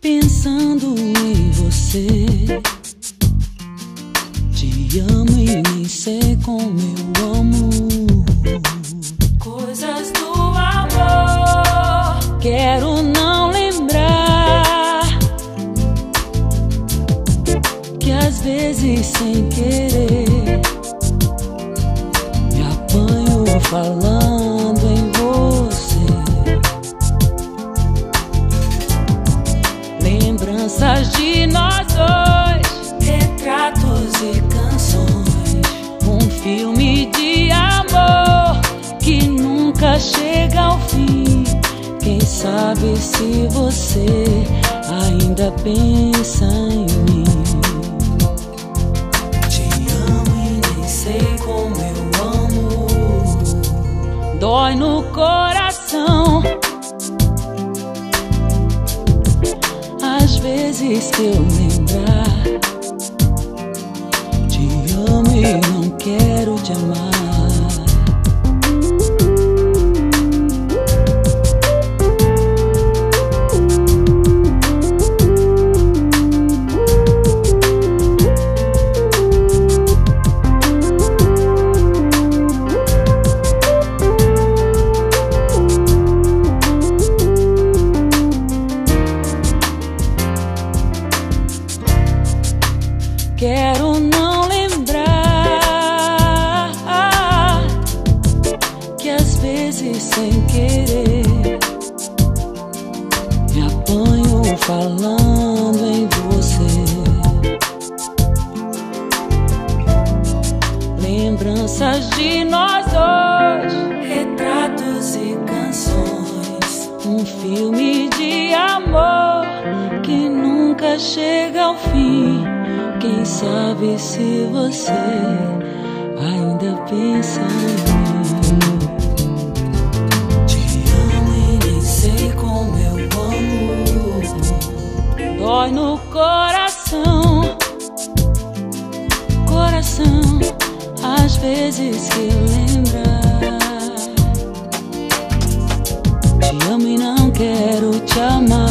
pensando em você. Te amo e nem sei como eu amo. Coisas do amor. Quero não lembrar que às vezes sem querer me apanho falando em você. Lembranças de nós dois, Retratos e canções. um filme de amor que nunca chega ao fim. Quem sabe se você ainda pensa em mim. Te amo e nem sei como eu amo. Dói no coração às vezes que eu lembrar. Te amo e não quero te amar. Quero não lembrar que às vezes sem querer me apanho falando em você. Lembranças de nós dois, Retratos e canções. um filme de amor que nunca chega ao fim. Quem sabe se você ainda pensa em mim. Te amo e nem sei como eu amo. Dói no coração, coração, às vezes que lembrar. Te amo e não quero te amar.